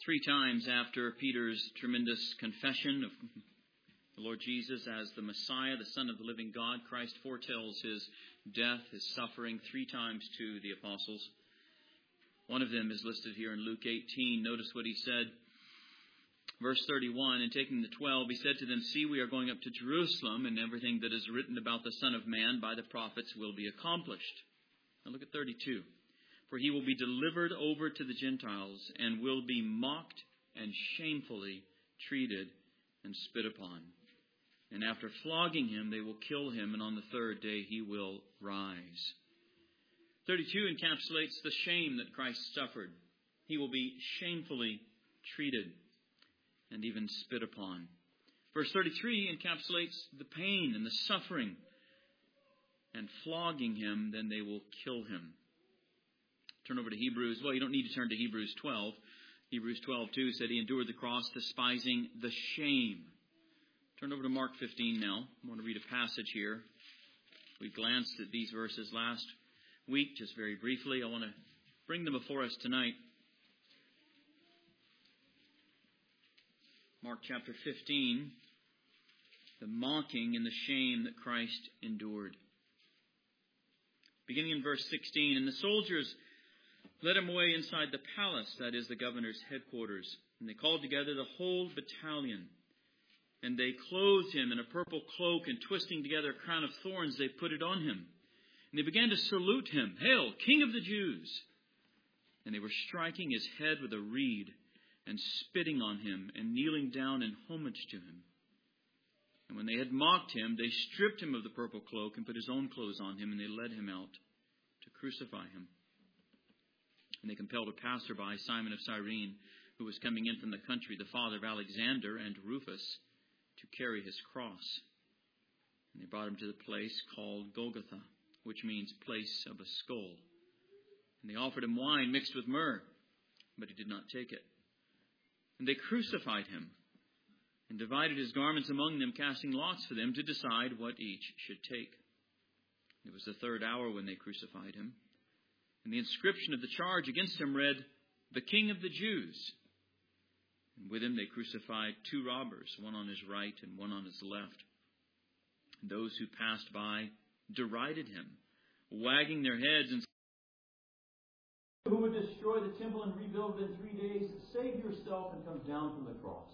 Three times after Peter's tremendous confession of the Lord Jesus as the Messiah, the Son of the living God, Christ foretells His death, His suffering, three times to the apostles. One of them is listed here in Luke 18. Notice what He said. Verse 31, and taking the 12, He said to them, See, we are going up to Jerusalem, and everything that is written about the Son of Man by the prophets will be accomplished. Now look at 32. For He will be delivered over to the Gentiles, and will be mocked and shamefully treated and spit upon. And after flogging Him, they will kill Him, and on the third day He will rise. 32 encapsulates the shame that Christ suffered. He will be shamefully treated and even spit upon. Verse 33 encapsulates the pain and the suffering. And flogging Him, then they will kill Him. Turn over to Hebrews. Well, you don't need to turn to Hebrews 12. Hebrews 12:2 said He endured the cross, despising the shame. Turn over to Mark 15 now. I want to read a passage here. We glanced at these verses last week, just very briefly. I want to bring them before us tonight. Mark chapter 15, the mocking and the shame that Christ endured. Beginning in verse 16, and the soldiers led Him away inside the palace, that is the governor's headquarters. And they called together the whole battalion. And they clothed Him in a purple cloak, and twisting together a crown of thorns, they put it on Him. And they began to salute Him, Hail, King of the Jews! And they were striking His head with a reed, and spitting on Him, and kneeling down in homage to Him. And when they had mocked Him, they stripped Him of the purple cloak, and put His own clothes on Him, and they led Him out to crucify Him. And they compelled a passerby, Simon of Cyrene, who was coming in from the country, the father of Alexander and Rufus, to carry his cross. And they brought Him to the place called Golgotha, which means place of a skull. And they offered Him wine mixed with myrrh, but He did not take it. And they crucified Him, and divided His garments among them, casting lots for them to decide what each should take. It was the third hour when they crucified Him. And the inscription of the charge against Him read, The King of the Jews. And with Him they crucified two robbers, one on His right and one on His left. And those who passed by derided Him, wagging their heads and saying, Who would destroy the temple and rebuild it in 3 days? Save yourself and come down from the cross.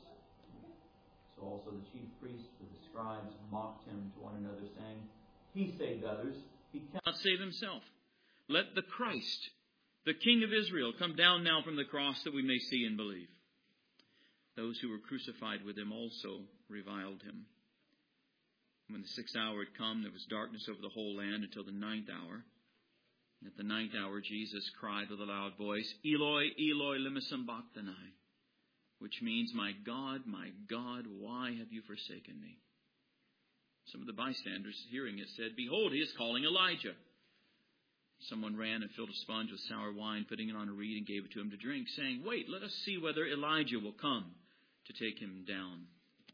So also the chief priests and the scribes mocked Him to one another, saying, He saved others, He cannot save Himself. Let the Christ, the King of Israel, come down now from the cross that we may see and believe. Those who were crucified with Him also reviled Him. When the 6th hour had come, there was darkness over the whole land until the 9th hour. And at the 9th hour, Jesus cried with a loud voice, Eloi, Eloi, lema sabachthani, which means, my God, why have you forsaken me? Some of the bystanders hearing it said, Behold, He is calling Elijah. Someone ran and filled a sponge with sour wine, putting it on a reed, and gave it to him to drink, saying, Wait, let us see whether Elijah will come to take Him down.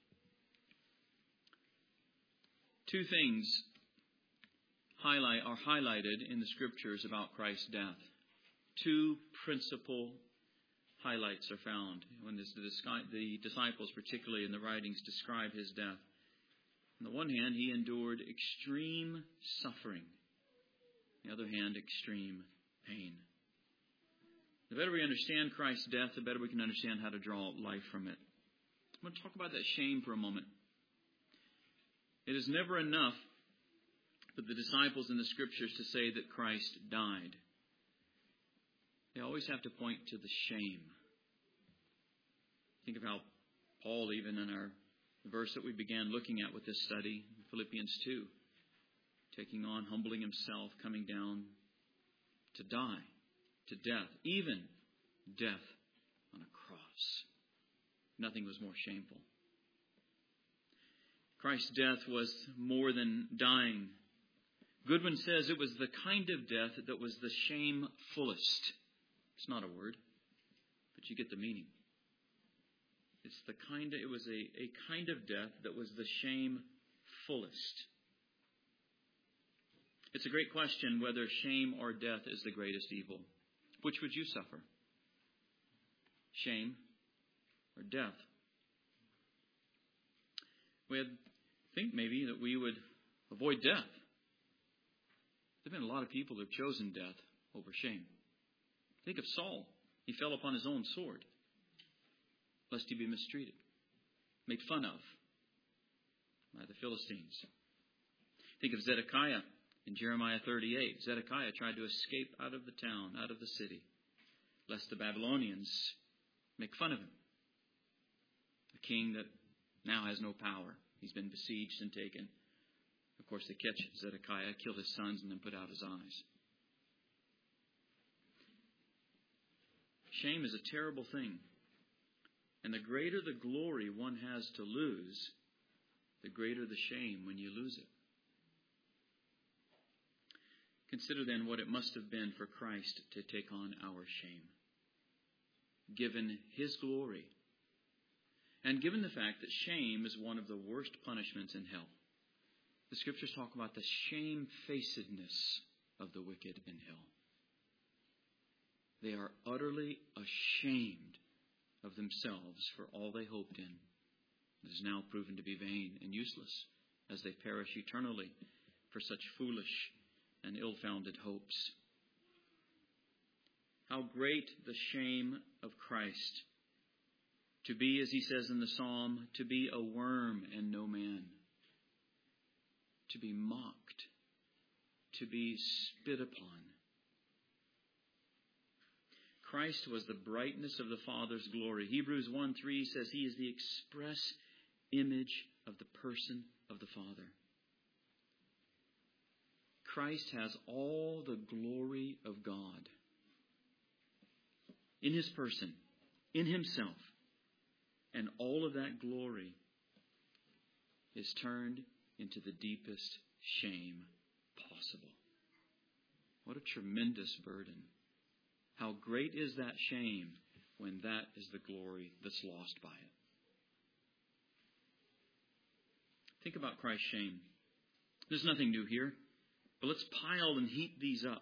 Two things are highlighted in the Scriptures about Christ's death. Two principal highlights are found when the disciples, particularly in the writings, describe His death. On the one hand, He endured extreme suffering. On the other hand, extreme pain. The better we understand Christ's death, the better we can understand how to draw life from it. I'm going to talk about that shame for a moment. It is never enough for the disciples in the Scriptures to say that Christ died. They always have to point to the shame. Think of how Paul, even in the verse that we began looking at with this study, Philippians 2, taking on, humbling Himself, coming down to die, to death, even death on a cross. Nothing was more shameful. Christ's death was more than dying. Goodwin says it was the kind of death that was the shame-fullest. It's not a word, but you get the meaning. It was a kind of death that was the shame-fullest. It's a great question whether shame or death is the greatest evil. Which would you suffer? Shame or death. We think maybe that we would avoid death. There have been a lot of people who have chosen death over shame. Think of Saul. He fell upon his own sword, lest he be mistreated, made fun of by the Philistines. Think of Zedekiah in Jeremiah 38. Zedekiah tried to escape out of the town, out of the city, lest the Babylonians make fun of him. A king that now has no power. He's been besieged and taken. Of course, they catch Zedekiah, kill his sons, and then put out his eyes. Shame is a terrible thing. And the greater the glory one has to lose, the greater the shame when you lose it. Consider then what it must have been for Christ to take on our shame. Given His glory, and given the fact that shame is one of the worst punishments in hell. The Scriptures talk about the shamefacedness of the wicked in hell. They are utterly ashamed of themselves for all they hoped in. It is now proven to be vain and useless as they perish eternally for such foolish and ill-founded hopes. How great the shame of Christ, to be, as he says in the psalm, to be a worm and no man, to be mocked, to be spit upon. Christ was the brightness of the Father's glory. Hebrews 1:3 says He is the express image of the person of the Father. Christ has all the glory of God in His person, in Himself. And all of that glory is turned into the deepest shame possible. What a tremendous burden. How great is that shame when that is the glory that's lost by it. Think about Christ's shame. There's nothing new here, but let's pile and heap these up.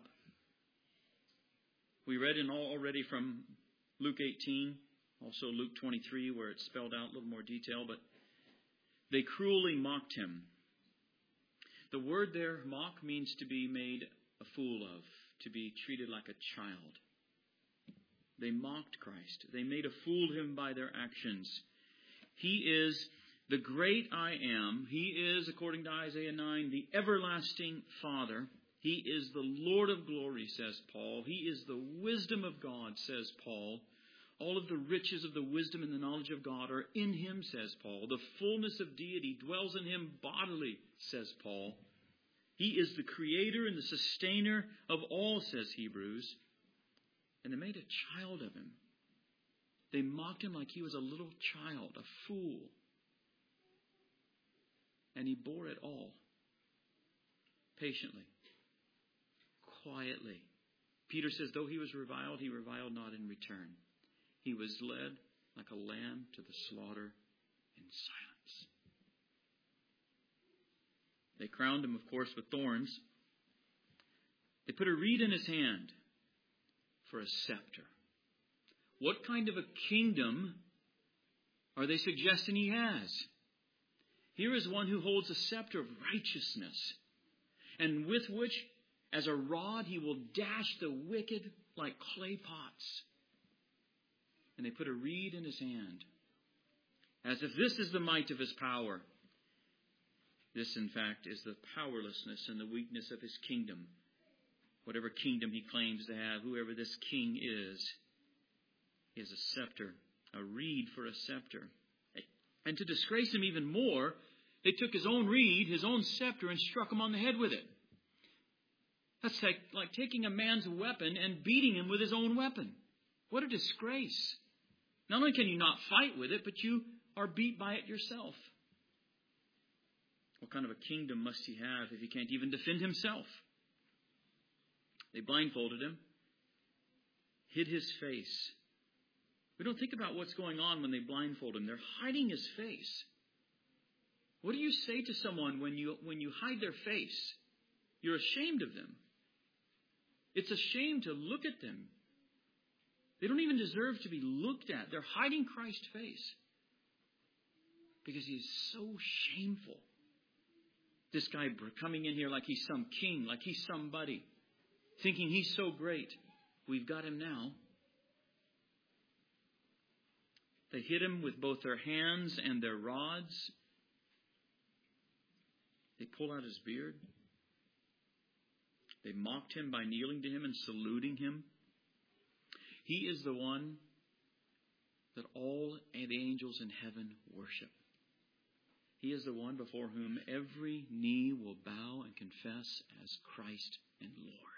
We read already from Luke 18, also Luke 23, where it's spelled out a little more detail, but they cruelly mocked Him. The word there, mock, means to be made a fool of, to be treated like a child. They mocked Christ. They made a fool of Him by their actions. He is the great I am. He is, according to Isaiah 9, the everlasting Father. He is the Lord of glory, says Paul. He is the wisdom of God, says Paul. All of the riches of the wisdom and the knowledge of God are in Him, says Paul. The fullness of deity dwells in Him bodily, says Paul. He is the creator and the sustainer of all, says Hebrews. And they made a child of Him. They mocked Him like He was a little child, a fool. And He bore it all. Patiently. Quietly. Peter says, though He was reviled, He reviled not in return. He was led like a lamb to the slaughter in silence. They crowned Him, of course, with thorns. They put a reed in His hand for a scepter. What kind of a kingdom are they suggesting He has? Here is one who holds a scepter of righteousness, and with which, as a rod, He will dash the wicked like clay pots. And they put a reed in His hand, as if this is the might of His power. This, in fact, is the powerlessness and the weakness of His kingdom. Whatever kingdom He claims to have, whoever this king is, He has a scepter, a reed for a scepter. And to disgrace Him even more, they took His own reed, His own scepter, and struck Him on the head with it. That's like taking a man's weapon and beating him with his own weapon. What a disgrace. Not only can you not fight with it, but you are beat by it yourself. What kind of a kingdom must he have if he can't even defend himself? They blindfolded Him, hid His face. We don't think about what's going on when they blindfold Him. They're hiding His face. What do you say to someone when you hide their face? You're ashamed of them. It's a shame to look at them. They don't even deserve to be looked at. They're hiding Christ's face because he is so shameful. This guy coming in here like he's some king, like he's somebody, thinking he's so great. We've got him now. They hit him with both their hands and their rods. They pull out his beard. They mocked him by kneeling to him and saluting him. He is the one that all the angels in heaven worship. He is the one before whom every knee will bow and confess as Christ and Lord.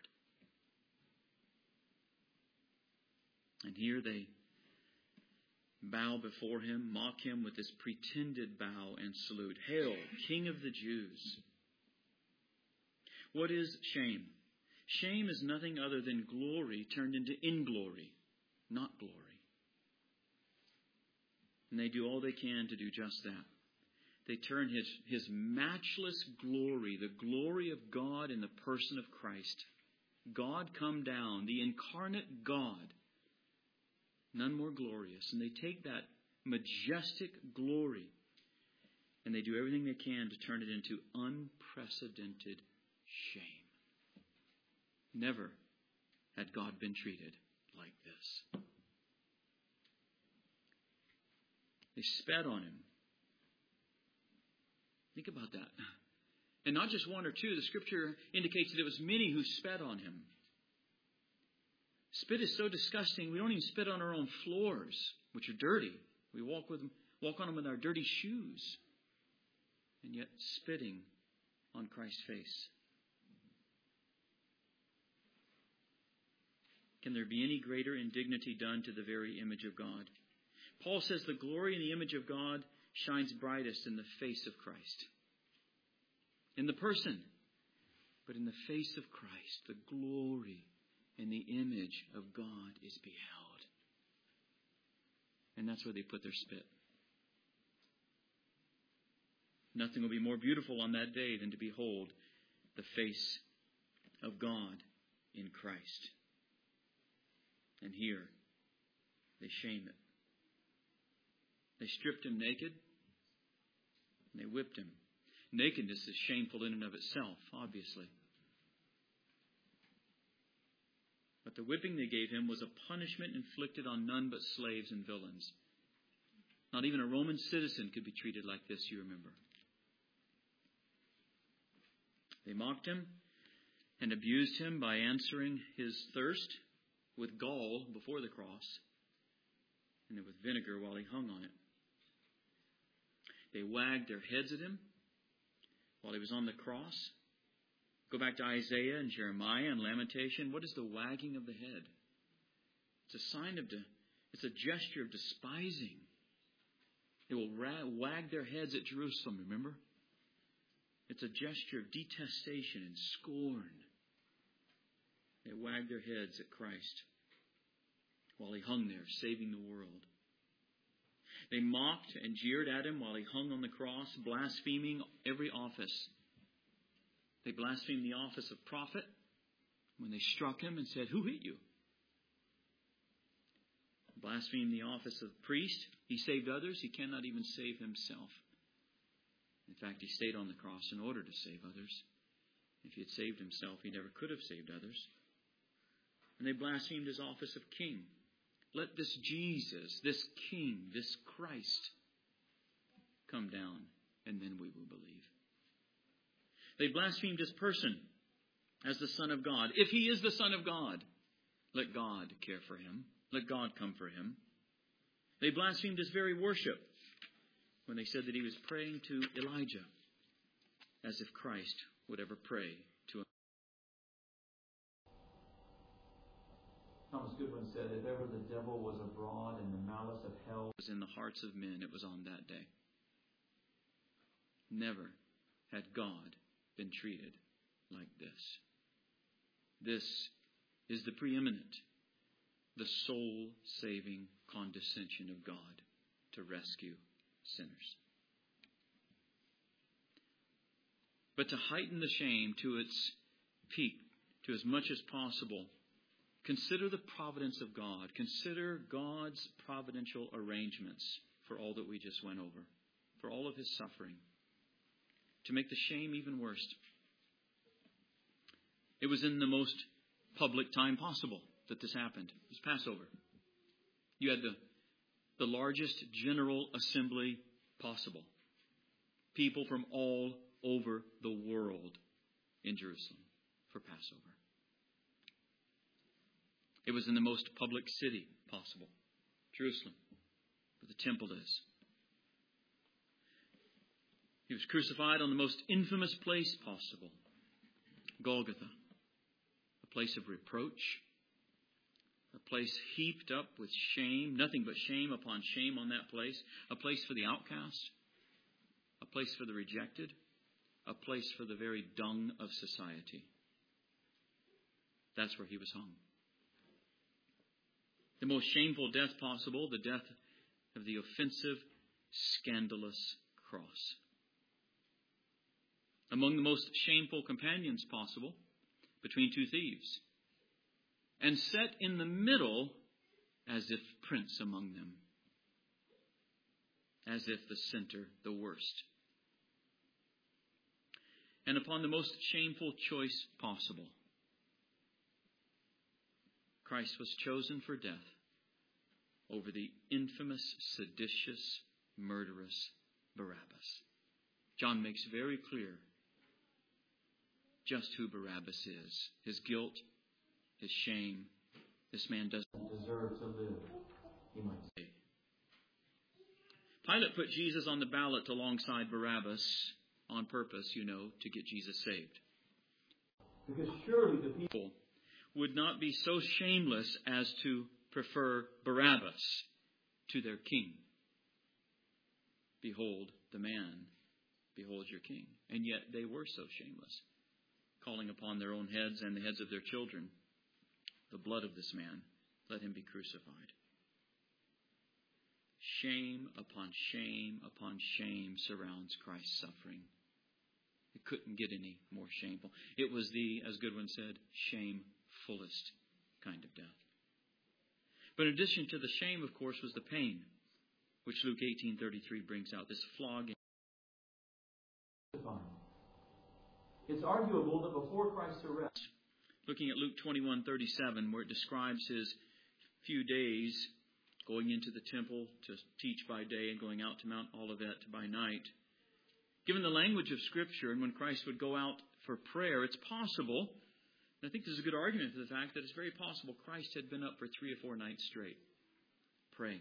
And here they bow before him, mock him with this pretended bow and salute. Hail, King of the Jews. What is shame? Shame is nothing other than glory turned into inglory, not glory. And they do all they can to do just that. They turn his matchless glory, the glory of God in the person of Christ, God come down, the incarnate God, none more glorious. And they take that majestic glory and they do everything they can to turn it into unprecedented shame. Never had God been treated like this. They spat on him. Think about that. And not just one or two. The Scripture indicates that it was many who spat on him. Spit is so disgusting, we don't even spit on our own floors, which are dirty. We walk on them with our dirty shoes. And yet spitting on Christ's face. Can there be any greater indignity done to the very image of God? Paul says the glory and the image of God shines brightest in the face of Christ. In the person, but in the face of Christ, the glory and the image of God is beheld. And that's where they put their spit. Nothing will be more beautiful on that day than to behold the face of God in Christ. And here, they shame it. They stripped him naked, and they whipped him. Nakedness is shameful in and of itself, obviously. But the whipping they gave him was a punishment inflicted on none but slaves and villains. Not even a Roman citizen could be treated like this, you remember. They mocked him and abused him by answering his thirst with gall before the cross and then with vinegar while he hung on it. They wagged their heads at him while he was on the cross. Go back to Isaiah and Jeremiah and Lamentation. What is the wagging of the head? It's a sign of, it's a gesture of despising. They will wag their heads at Jerusalem, remember? It's a gesture of detestation and scorn. They wagged their heads at Christ while he hung there, saving the world. They mocked and jeered at him while he hung on the cross, blaspheming every office. They blasphemed the office of prophet when they struck him and said, "Who hit you?" Blasphemed the office of priest. He saved others. He cannot even save himself. In fact, he stayed on the cross in order to save others. If he had saved himself, he never could have saved others. And they blasphemed his office of king. Let this Jesus, this King, this Christ, come down, and then we will believe. They blasphemed his person as the Son of God. If he is the Son of God, let God care for him. Let God come for him. They blasphemed his very worship when they said that he was praying to Elijah, as if Christ would ever pray to him. Thomas Goodwin said, if ever the devil was abroad and the malice of hell was in the hearts of men, it was on that day. Never had God been treated like this. This is the preeminent, the soul-saving condescension of God to rescue sinners. But to heighten the shame to its peak, to as much as possible, Consider the providence of God. Consider God's providential arrangements for all that we just went over, for all of His suffering, to make the shame even worse. It was in the most public time possible that this happened. It was Passover. You had the largest general assembly possible. People from all over the world in Jerusalem for Passover. It was in the most public city possible, Jerusalem, where the temple is. He was crucified on the most infamous place possible, Golgotha, a place of reproach, a place heaped up with shame, nothing but shame upon shame on that place, a place for the outcast, a place for the rejected, a place for the very dung of society. That's where He was hung. The most shameful death possible, the death of the offensive, scandalous cross. Among the most shameful companions possible, between two thieves. And set in the middle as if prince among them. As if the center, the worst. And upon the most shameful choice possible, Christ was chosen for death over the infamous, seditious, murderous Barabbas. John makes very clear just who Barabbas is. His guilt, his shame. This man doesn't deserve to live, he might say. Pilate put Jesus on the ballot alongside Barabbas on purpose, to get Jesus saved. Because surely the people would not be so shameless as to prefer Barabbas to their king. Behold the man, behold your king. And yet they were so shameless, calling upon their own heads and the heads of their children. The blood of this man, let him be crucified. Shame upon shame upon shame surrounds Christ's suffering. It couldn't get any more shameful. It was the, as Goodwin said, shamefullest kind of death. But in addition to the shame, of course, was the pain, which Luke 18:33 brings out, this flogging. It's arguable that before Christ's arrest, looking at Luke 21:37, where it describes his few days going into the temple to teach by day and going out to Mount Olivet by night, given the language of Scripture and when Christ would go out for prayer, it's possible, and I think this is a good argument for the fact that it's very possible Christ had been up for 3 or 4 nights straight, praying.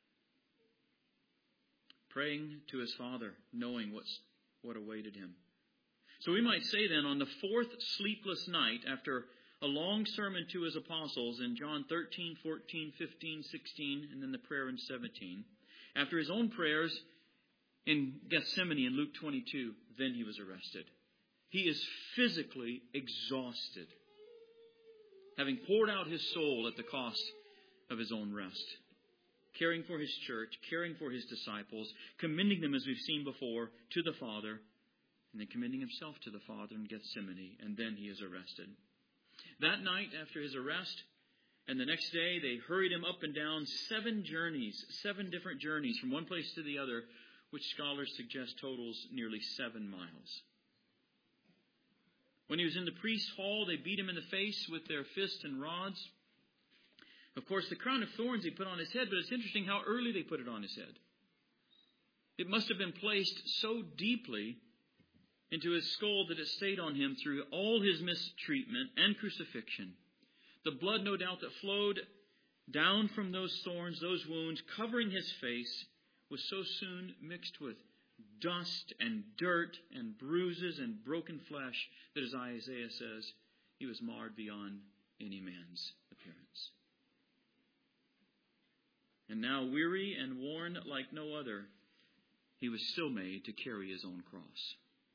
Praying to His Father, knowing what awaited Him. So we might say then, on the 4th sleepless night, after a long sermon to His apostles in John 13, 14, 15, 16, and then the prayer in 17, after His own prayers in Gethsemane in Luke 22, then He was arrested. He is physically exhausted, having poured out His soul at the cost of His own rest, caring for His church, caring for His disciples, commending them, as we've seen before, to the Father, and then commending Himself to the Father in Gethsemane, and then He is arrested. That night after His arrest, and the next day, they hurried Him up and down 7 different journeys from one place to the other, which scholars suggest totals nearly 7 miles. When He was in the priest's hall, they beat Him in the face with their fists and rods. Of course, the crown of thorns they put on His head, but it's interesting how early they put it on His head. It must have been placed so deeply into His skull that it stayed on Him through all His mistreatment and crucifixion. The blood, no doubt, that flowed down from those thorns, those wounds, covering His face, was so soon mixed with dust and dirt and bruises and broken flesh that, as Isaiah says, He was marred beyond any man's appearance. And now, weary and worn like no other, He was still made to carry His own cross.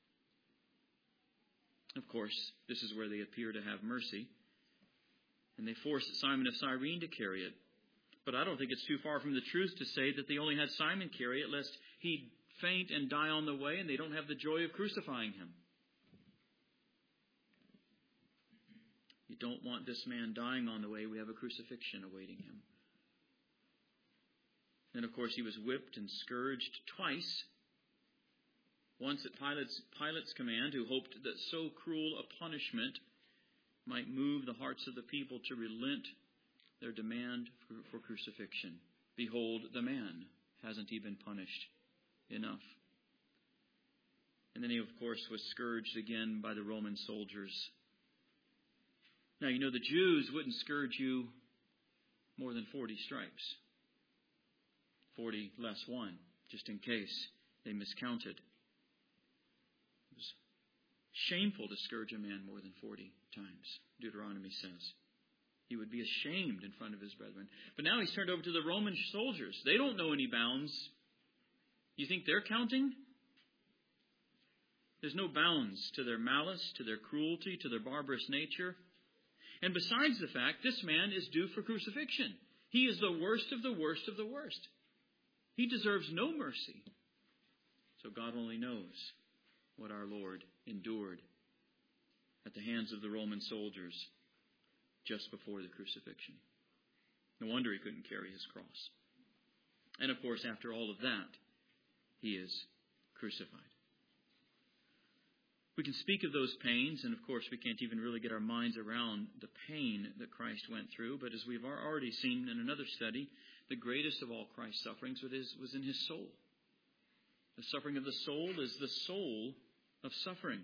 Of course, this is where they appear to have mercy, and they forced Simon of Cyrene to carry it. But I don't think it's too far from the truth to say that they only had Simon carry it, lest he faint and die on the way, and they don't have the joy of crucifying Him. You don't want this man dying on the way. We have a crucifixion awaiting him. Then, of course, he was whipped and scourged twice. Once at Pilate's command, who hoped that so cruel a punishment might move the hearts of the people to relent their demand for crucifixion. Behold, the man. Hasn't he been punished enough? And then he, of course, was scourged again by the Roman soldiers. Now, you know, the Jews wouldn't scourge you more than 40 stripes. 40 less 1, just in case they miscounted. It was shameful to scourge a man more than 40 times, Deuteronomy says. He would be ashamed in front of his brethren. But now he's turned over to the Roman soldiers. They don't know any bounds. You think they're counting? There's no bounds to their malice, to their cruelty, to their barbarous nature. And besides the fact, this man is due for crucifixion. He is the worst of the worst of the worst. He deserves no mercy. So God only knows what our Lord endured at the hands of the Roman soldiers just before the crucifixion. No wonder he couldn't carry his cross. And of course, after all of that, he is crucified. We can speak of those pains, and of course we can't even really get our minds around the pain that Christ went through. But as we've already seen in another study, the greatest of all Christ's sufferings was in his soul. The suffering of the soul is the soul of suffering.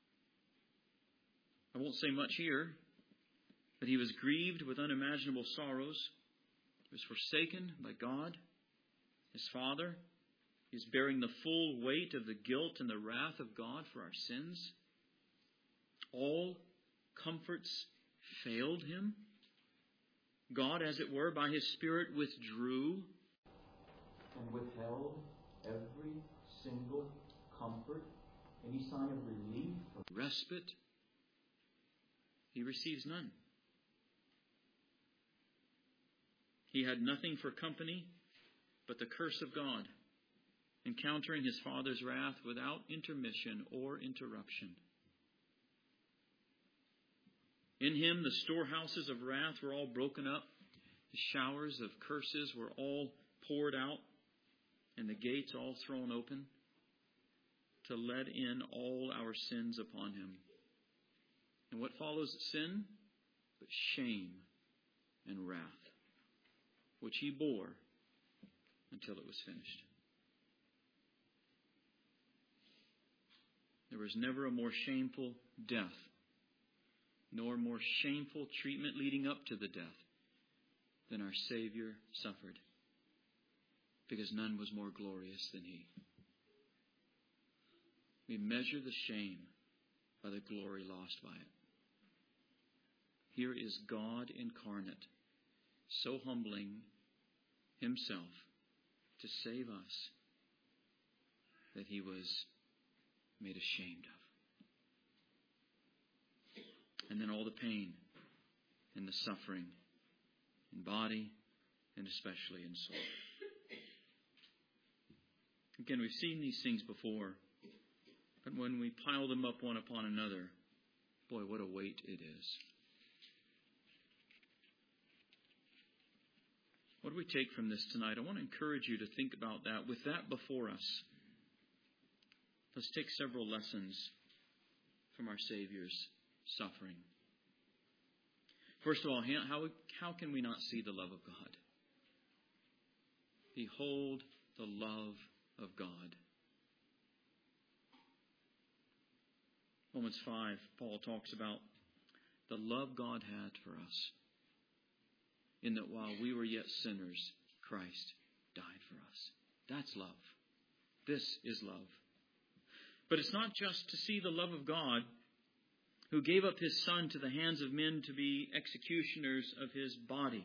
I won't say much here, but he was grieved with unimaginable sorrows. He was forsaken by God, his Father. He is bearing the full weight of the guilt and the wrath of God for our sins. All comforts failed him. God, as it were, by his Spirit withdrew and withheld every single comfort, any sign of relief or respite. He receives none. He had nothing for company but the curse of God, encountering his Father's wrath without intermission or interruption. In him, the storehouses of wrath were all broken up. The showers of curses were all poured out, and the gates all thrown open to let in all our sins upon him. And what follows sin? But shame and wrath, which he bore until it was finished. There was never a more shameful death, nor more shameful treatment leading up to the death than our Savior suffered, because none was more glorious than he. We measure the shame by the glory lost by it. Here is God incarnate, so humbling himself to save us that he was made ashamed of. And then all the pain and the suffering in body and especially in soul. Again, we've seen these things before, but when we pile them up one upon another, boy, what a weight it is. What do we take from this tonight? I want to encourage you to think about that. With that before us, let's take several lessons from our Savior's suffering. First of all, how can we not see the love of God? Behold the love of God. Romans 5, Paul talks about the love God had for us, in that while we were yet sinners, Christ died for us. That's love. This is love. But it's not just to see the love of God, who gave up his Son to the hands of men to be executioners of his body.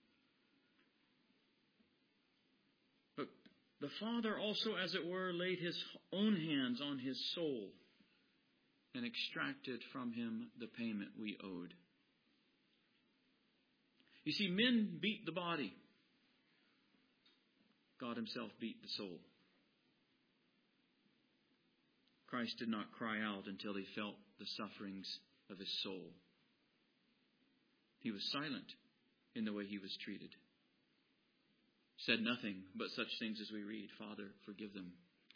But the Father also, as it were, laid his own hands on his soul and extracted from him the payment we owed. You see, men beat the body. God himself beat the soul. Christ did not cry out until he felt the sufferings of his soul. He was silent in the way he was treated. Said nothing but such things as we read. Father, forgive them.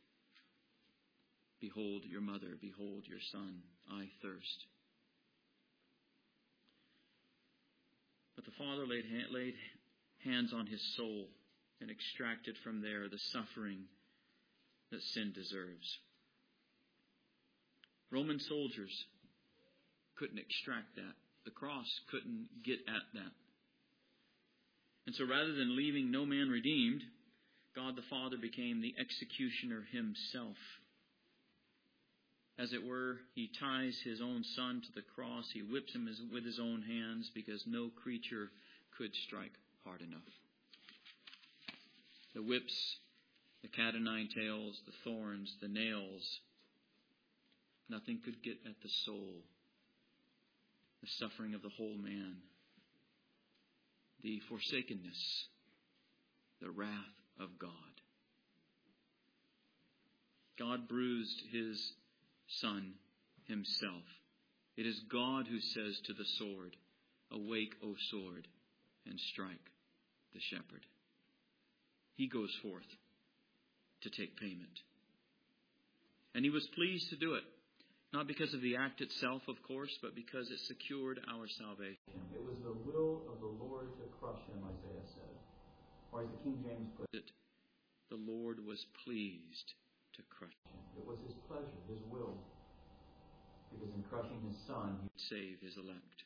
Behold your mother. Behold your son. I thirst. But the Father laid hands on his soul and extracted from there the suffering that sin deserves. Roman soldiers couldn't extract that. The cross couldn't get at that. And so rather than leaving no man redeemed, God the Father became the executioner himself. As it were, he ties his own son to the cross. He whips him with his own hands because no creature could strike hard enough. The whips, the cat o' nine tails, the thorns, the nails, nothing could get at the soul, the suffering of the whole man, the forsakenness, the wrath of God. God bruised his Son himself. It is God who says to the sword, "Awake, O sword, and strike the shepherd." He goes forth to take payment. And he was pleased to do it, not because of the act itself, of course, but because it secured our salvation. It was the will of the Lord to crush him, Isaiah said. Or as the King James put it, the Lord was pleased to crush him. It was his pleasure, his will. Because in crushing his Son, he would save his elect.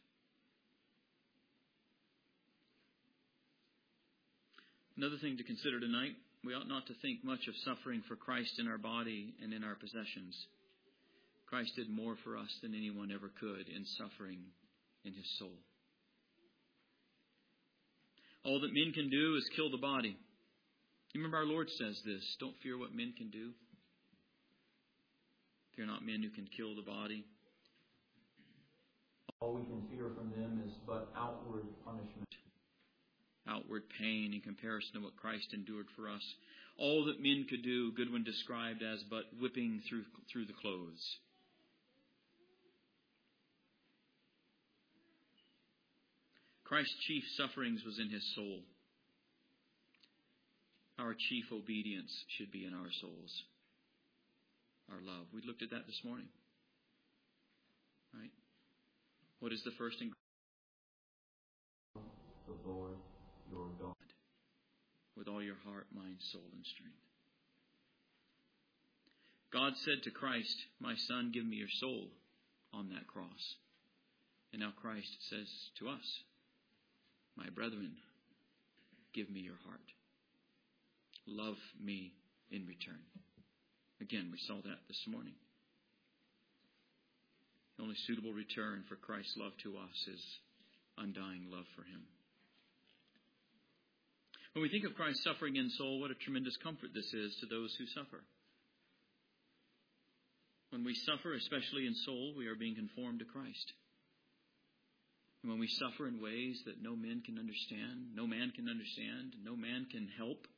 Another thing to consider tonight, we ought not to think much of suffering for Christ in our body and in our possessions. Christ did more for us than anyone ever could in suffering in his soul. All that men can do is kill the body. You remember our Lord says this, don't fear what men can do. Fear not men who can kill the body. All we can fear from them is but outward punishment. Outward pain in comparison to what Christ endured for us. All that men could do, Goodwin described as but whipping through the clothes. Christ's chief sufferings was in his soul. Our chief obedience should be in our souls. Our love. We looked at that this morning. Right? What is the first ingredient? The Lord, your God. With all your heart, mind, soul, and strength. God said to Christ, "My Son, give me your soul," on that cross. And now Christ says to us, "My brethren, give me your heart. Love me in return." Again, we saw that this morning. The only suitable return for Christ's love to us is undying love for him. When we think of Christ's suffering in soul, what a tremendous comfort this is to those who suffer. When we suffer, especially in soul, we are being conformed to Christ. And when we suffer in ways that no man can understand, no man can help,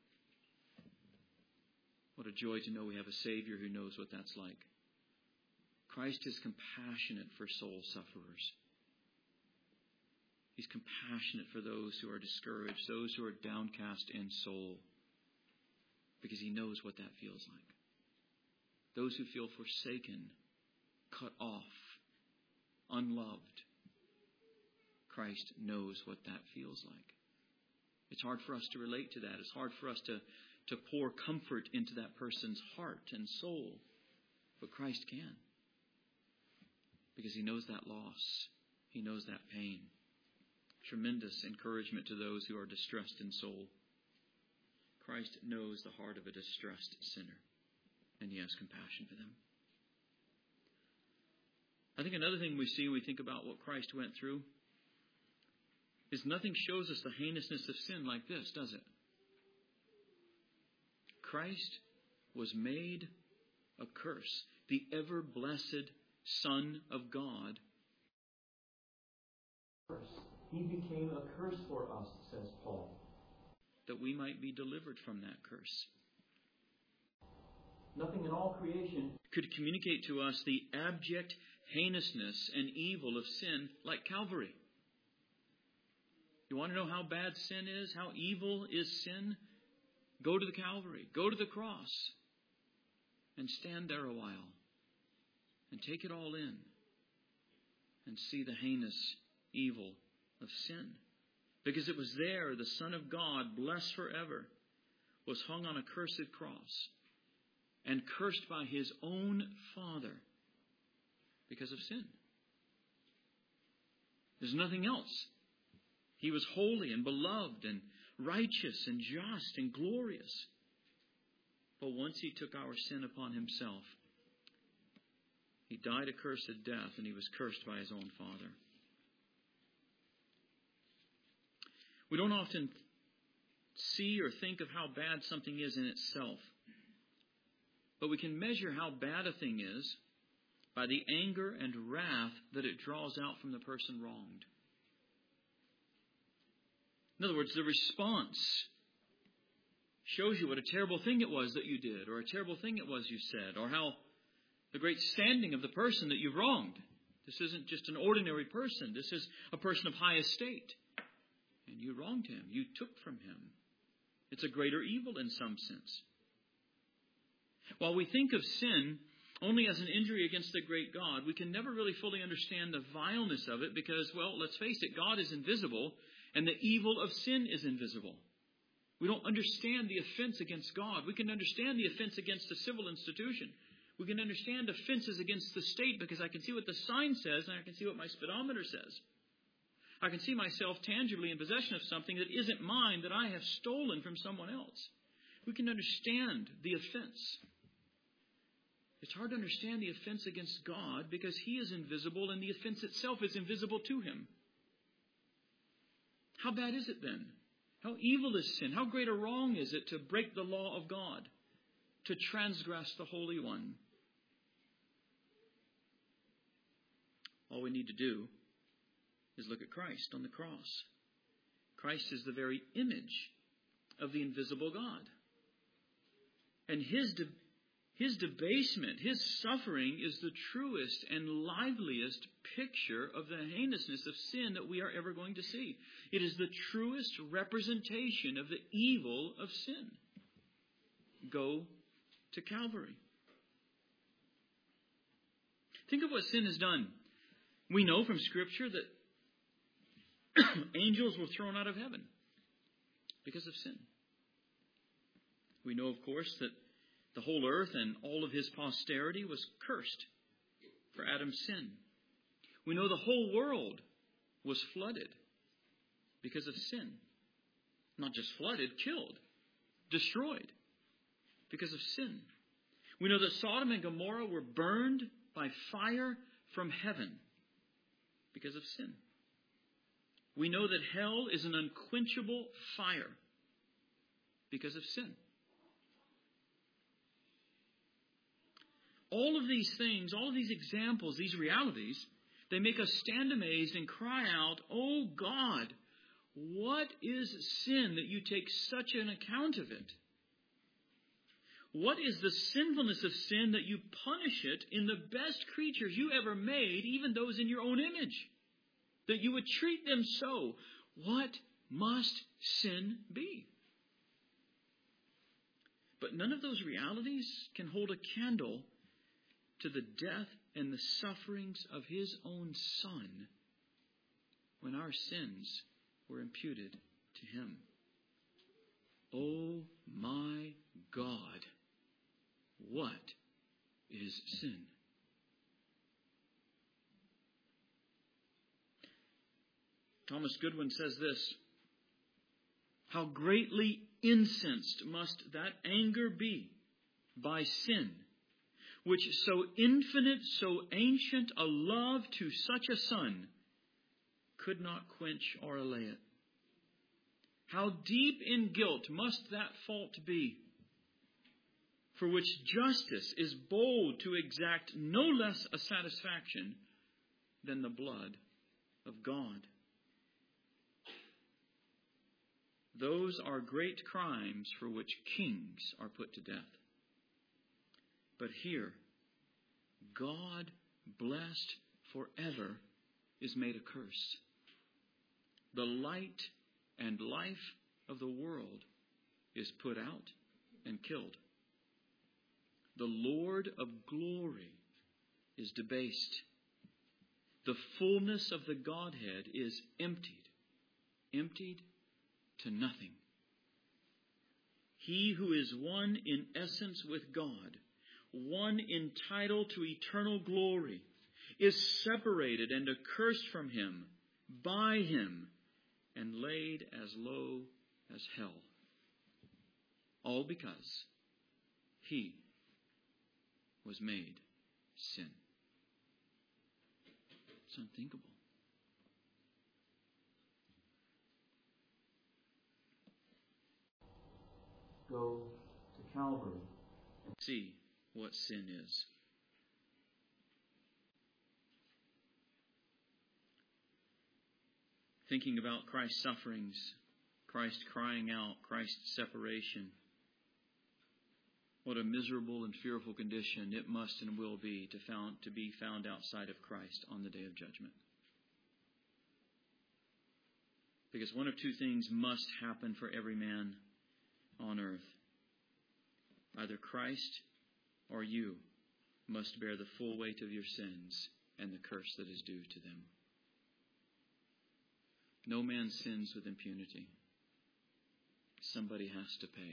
what a joy to know we have a Savior who knows what that's like. Christ is compassionate for soul sufferers. He's compassionate for those who are discouraged, those who are downcast in soul, because he knows what that feels like. Those who feel forsaken, cut off, unloved. Christ knows what that feels like. It's hard for us to relate to that. It's hard for us to pour comfort into that person's heart and soul. But Christ can. Because he knows that loss. He knows that pain. Tremendous encouragement to those who are distressed in soul. Christ knows the heart of a distressed sinner. And he has compassion for them. I think another thing we see when we think about what Christ went through is nothing shows us the heinousness of sin like this, does it? Christ was made a curse. The ever-blessed Son of God. He became a curse for us, says Paul. That we might be delivered from that curse. Nothing in all creation could communicate to us the abject heinousness and evil of sin like Calvary. You want to know how bad sin is? How evil is sin? Go to the Calvary. Go to the cross. And stand there a while. And take it all in. And see the heinous evil of sin. Because it was there the Son of God, blessed forever, was hung on a cursed cross. And cursed by His own Father. Because of sin. There's nothing else. He was holy and beloved and righteous and just and glorious. But once He took our sin upon Himself, He died a cursed death, and He was cursed by His own Father. We don't often see or think of how bad something is in itself. But we can measure how bad a thing is by the anger and wrath that it draws out from the person wronged. In other words, the response shows you what a terrible thing it was that you did, or a terrible thing it was you said, or how the great standing of the person that you've wronged. This isn't just an ordinary person. This is a person of high estate. And you wronged him. You took from him. It's a greater evil in some sense. While we think of sin only as an injury against the great God, we can never really fully understand the vileness of it because, well, let's face it, God is invisible and the evil of sin is invisible. We don't understand the offense against God. We can understand the offense against a civil institution. We can understand offenses against the state because I can see what the sign says and I can see what my speedometer says. I can see myself tangibly in possession of something that isn't mine, that I have stolen from someone else. We can understand the offense. It's hard to understand the offense against God because He is invisible and the offense itself is invisible to Him. How bad is it then? How evil is sin? How great a wrong is it to break the law of God, to transgress the Holy One? All we need to do is look at Christ on the cross. Christ is the very image of the invisible God. And His debasement, His suffering is the truest and liveliest picture of the heinousness of sin that we are ever going to see. It is the truest representation of the evil of sin. Go to Calvary. Think of what sin has done. We know from Scripture that angels were thrown out of heaven because of sin. We know, of course, that the whole earth and all of his posterity was cursed for Adam's sin. We know the whole world was flooded because of sin. Not just flooded, killed, destroyed because of sin. We know that Sodom and Gomorrah were burned by fire from heaven because of sin. We know that hell is an unquenchable fire because of sin. All of these things, all of these examples, these realities, they make us stand amazed and cry out, "Oh God, what is sin that you take such an account of it? What is the sinfulness of sin that you punish it in the best creatures you ever made, even those in your own image? That you would treat them so. What must sin be?" But none of those realities can hold a candle to the death and the sufferings of His own Son when our sins were imputed to Him. Oh my God, what is sin? Thomas Goodwin says this: "How greatly incensed must that anger be by sin, which so infinite, so ancient a love to such a Son could not quench or allay it. How deep in guilt must that fault be, for which justice is bold to exact no less a satisfaction than the blood of God. Those are great crimes for which kings are put to death. But here, God, blessed forever, is made a curse. The light and life of the world is put out and killed. The Lord of glory is debased. The fullness of the Godhead is emptied to nothing. He who is one in essence with God, one in title to eternal glory, is separated and accursed from Him, by Him, and laid as low as hell. All because He was made sin. It's unthinkable. Go to Calvary and see what sin is. Thinking about Christ's sufferings, Christ crying out, Christ's separation. What a miserable and fearful condition it must and will be to be found outside of Christ on the day of judgment. Because one of two things must happen for every man on earth. Either Christ or you must bear the full weight of your sins and the curse that is due to them. No man sins with impunity. Somebody has to pay.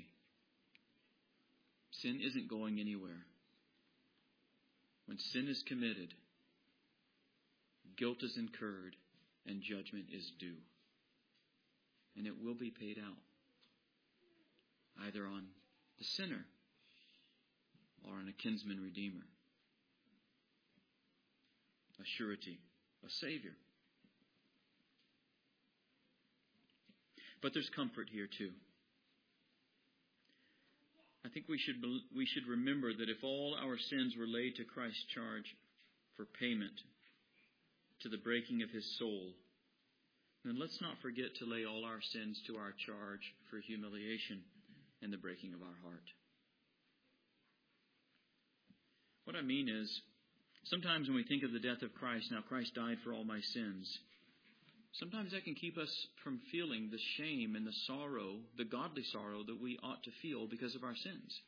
Sin isn't going anywhere. When sin is committed, guilt is incurred and judgment is due. And it will be paid out. Either on the sinner or on a kinsman redeemer. A surety, a Savior. But there's comfort here too. I think we should remember that if all our sins were laid to Christ's charge for payment to the breaking of His soul, then let's not forget to lay all our sins to our charge for humiliation and the breaking of our heart. What I mean is, sometimes when we think of the death of Christ, now Christ died for all my sins, sometimes that can keep us from feeling the shame and the sorrow, the godly sorrow that we ought to feel because of our sins.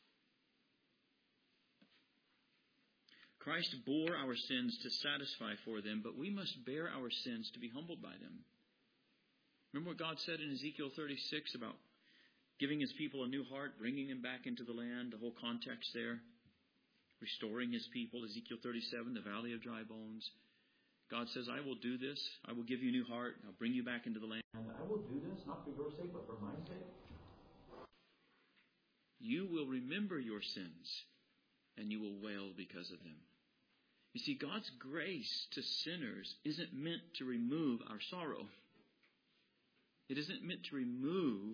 Christ bore our sins to satisfy for them, but we must bear our sins to be humbled by them. Remember what God said in Ezekiel 36 about giving His people a new heart, bringing them back into the land, the whole context there. Restoring His people, Ezekiel 37, the valley of dry bones. God says, I will do this. I will give you a new heart. I'll bring you back into the land. And I will do this not for your sake, but for my sake. You will remember your sins, and you will wail because of them. You see, God's grace to sinners isn't meant to remove our sorrow. It isn't meant to remove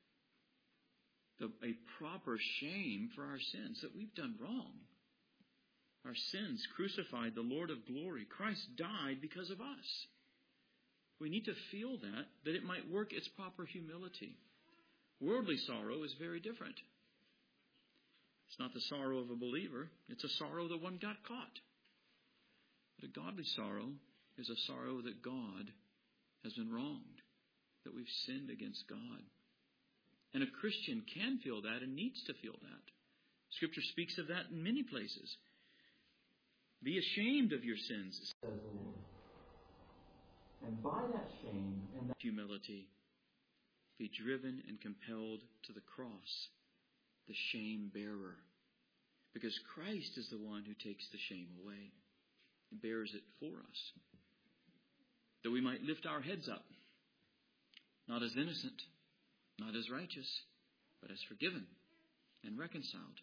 a proper shame for our sins that we've done wrong. Our sins crucified the Lord of glory. Christ died because of us. We need to feel that it might work its proper humility. Worldly sorrow is very different. It's not the sorrow of a believer. It's a sorrow that one got caught. But a godly sorrow is a sorrow that God has been wronged, that we've sinned against God. And a Christian can feel that and needs to feel that. Scripture speaks of that in many places. Be ashamed of your sins, says the Lord. And by that shame and that humility, be driven and compelled to the cross, the shame bearer. Because Christ is the one who takes the shame away and bears it for us. That we might lift our heads up, not as innocent, not as righteous, but as forgiven and reconciled.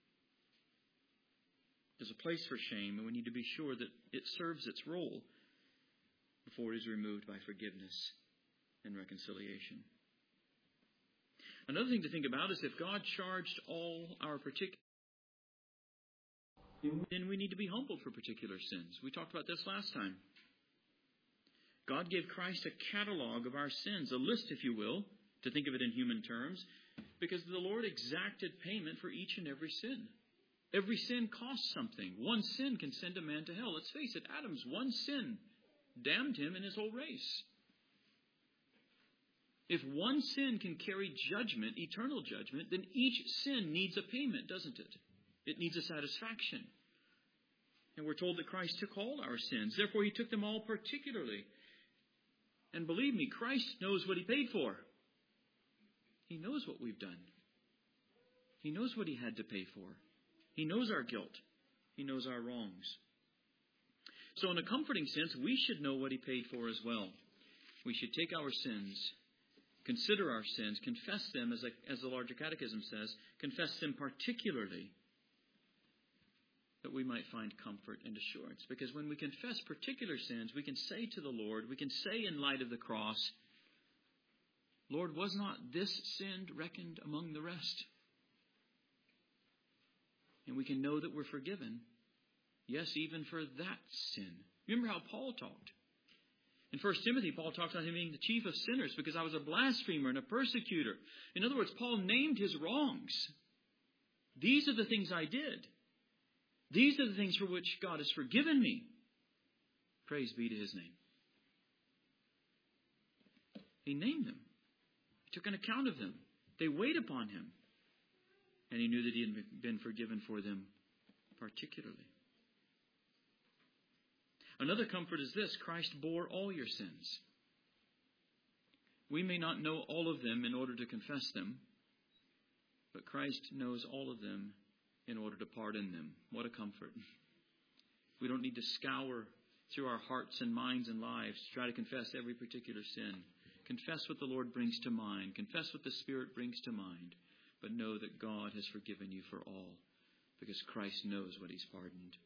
There's a place for shame, and we need to be sure that it serves its role before it is removed by forgiveness and reconciliation. Another thing to think about is if God charged all our particular sins, then we need to be humbled for particular sins. We talked about this last time. God gave Christ a catalog of our sins, a list, if you will, to think of it in human terms, because the Lord exacted payment for each and every sin. Every sin costs something. One sin can send a man to hell. Let's face it, Adam's one sin damned him and his whole race. If one sin can carry judgment, eternal judgment, then each sin needs a payment, doesn't it? It needs a satisfaction. And we're told that Christ took all our sins. Therefore, He took them all particularly. And believe me, Christ knows what He paid for. He knows what we've done. He knows what He had to pay for. He knows our guilt. He knows our wrongs. So in a comforting sense, we should know what He paid for as well. We should take our sins, consider our sins, confess them, as the Larger Catechism says, confess them particularly, that we might find comfort and assurance. Because when we confess particular sins, we can say to the Lord, we can say in light of the cross, Lord, was not this sin reckoned among the rest? And we can know that we're forgiven. Yes, even for that sin. Remember how Paul talked. In 1 Timothy, Paul talks about him being the chief of sinners because I was a blasphemer and a persecutor. In other words, Paul named his wrongs. These are the things I did. These are the things for which God has forgiven me. Praise be to His name. He named them. He took an account of them. They weighed upon Him. And He knew that He had been forgiven for them particularly. Another comfort is this: Christ bore all your sins. We may not know all of them in order to confess them, but Christ knows all of them in order to pardon them. What a comfort. We don't need to scour through our hearts and minds and lives to try to confess every particular sin. Confess what the Lord brings to mind. Confess what the Spirit brings to mind. But know that God has forgiven you for all, because Christ knows what He's pardoned.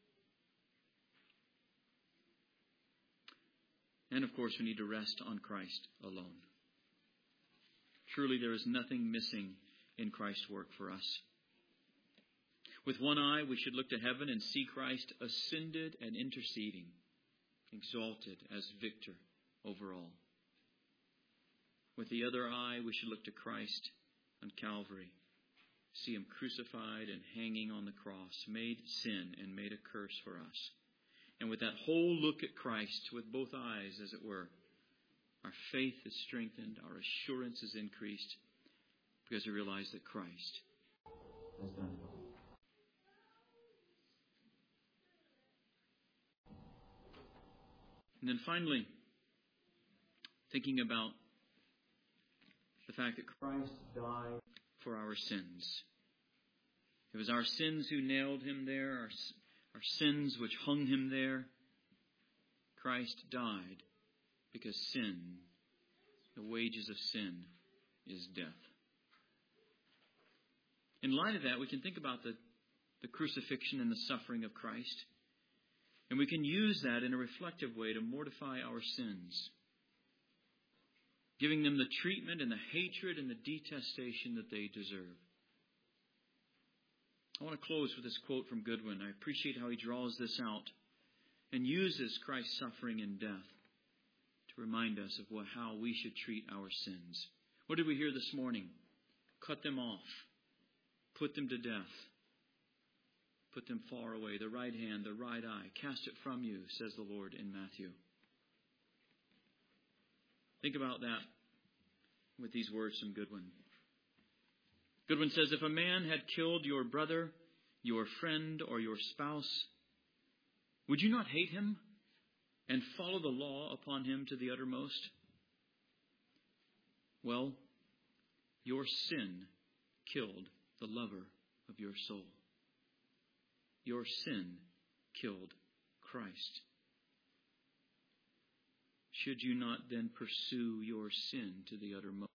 And of course, we need to rest on Christ alone. Truly, there is nothing missing in Christ's work for us. With one eye, we should look to heaven and see Christ ascended and interceding, exalted as victor over all. With the other eye, we should look to Christ on Calvary, see Him crucified and hanging on the cross, made sin and made a curse for us. And with that whole look at Christ, with both eyes, as it were, our faith is strengthened, our assurance is increased, because we realize that Christ has done it all. And then finally, thinking about the fact that Christ died for our sins. It was our sins who nailed Him there, our sins which hung Him there. Christ died because sin, the wages of sin, is death. In light of that, we can think about the crucifixion and the suffering of Christ. And we can use that in a reflective way to mortify our sins, giving them the treatment and the hatred and the detestation that they deserve. I want to close with this quote from Goodwin. I appreciate how he draws this out and uses Christ's suffering and death to remind us of how we should treat our sins. What did we hear this morning? Cut them off. Put them to death. Put them far away. The right hand, the right eye. Cast it from you, says the Lord in Matthew. Think about that with these words from Goodwin. Goodwin says, if a man had killed your brother, your friend, or your spouse, would you not hate him and follow the law upon him to the uttermost? Well, your sin killed the lover of your soul. Your sin killed Christ. Should you not then pursue your sin to the uttermost?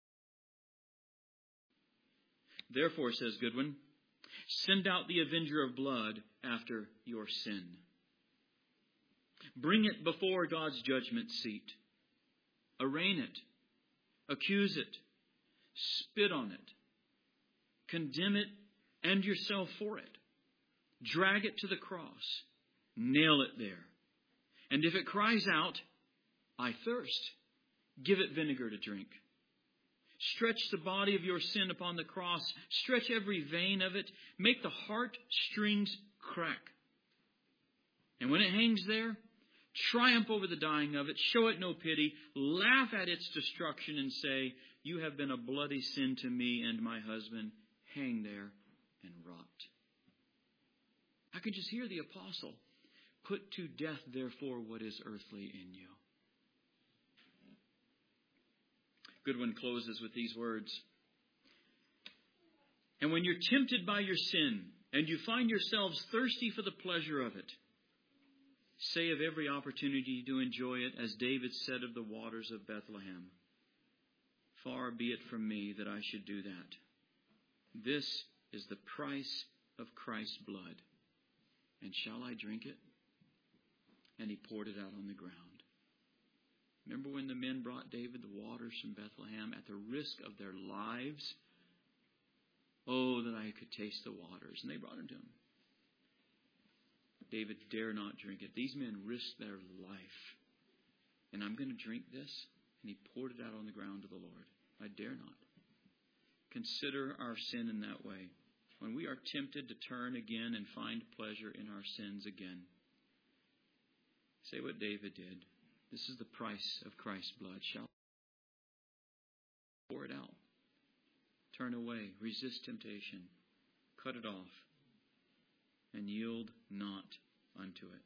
Therefore, says Goodwin, send out the avenger of blood after your sin. Bring it before God's judgment seat. Arraign it. Accuse it. Spit on it. Condemn it and yourself for it. Drag it to the cross. Nail it there. And if it cries out, I thirst, give it vinegar to drink. Stretch the body of your sin upon the cross. Stretch every vein of it. Make the heart strings crack. And when it hangs there, triumph over the dying of it. Show it no pity. Laugh at its destruction and say, You have been a bloody sin to me and my husband. Hang there and rot. I can just hear the apostle. Put to death, therefore, what is earthly in you. Goodwin closes with these words. And when you're tempted by your sin, and you find yourselves thirsty for the pleasure of it, say of every opportunity to enjoy it, as David said of the waters of Bethlehem, far be it from me that I should do that. This is the price of Christ's blood. And shall I drink it? And he poured it out on the ground. Remember when the men brought David the waters from Bethlehem at the risk of their lives? Oh, that I could taste the waters. And they brought him to him. David dare not drink it. These men risked their life. And I'm going to drink this? And he poured it out on the ground to the Lord. I dare not. Consider our sin in that way. When we are tempted to turn again and find pleasure in our sins again, say what David did. This is the price of Christ's blood. Shall I pour it out? Turn away. Resist temptation. Cut it off. And yield not unto it.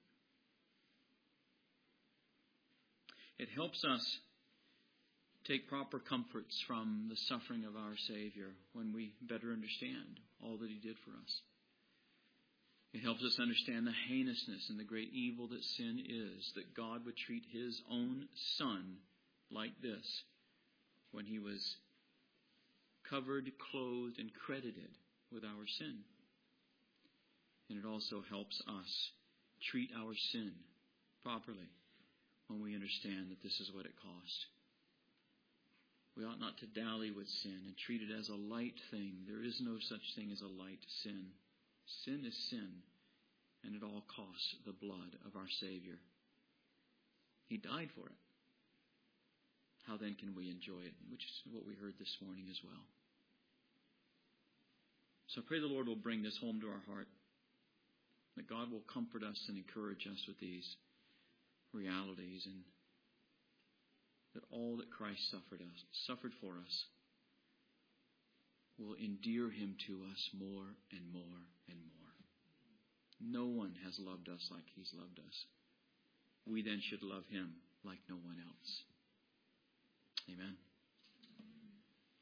It helps us take proper comforts from the suffering of our Savior when we better understand all that He did for us. It helps us understand the heinousness and the great evil that sin is, that God would treat His own Son like this when He was covered, clothed, and credited with our sin. And it also helps us treat our sin properly when we understand that this is what it cost. We ought not to dally with sin and treat it as a light thing. There is no such thing as a light sin. Sin is sin, and it all costs the blood of our Savior. He died for it. How then can we enjoy it? Which is what we heard this morning as well. So I pray the Lord will bring this home to our heart. That God will comfort us and encourage us with these realities, and that all that Christ suffered for us will endear Him to us more and more and more. No one has loved us like He's loved us. We then should love Him like no one else. Amen.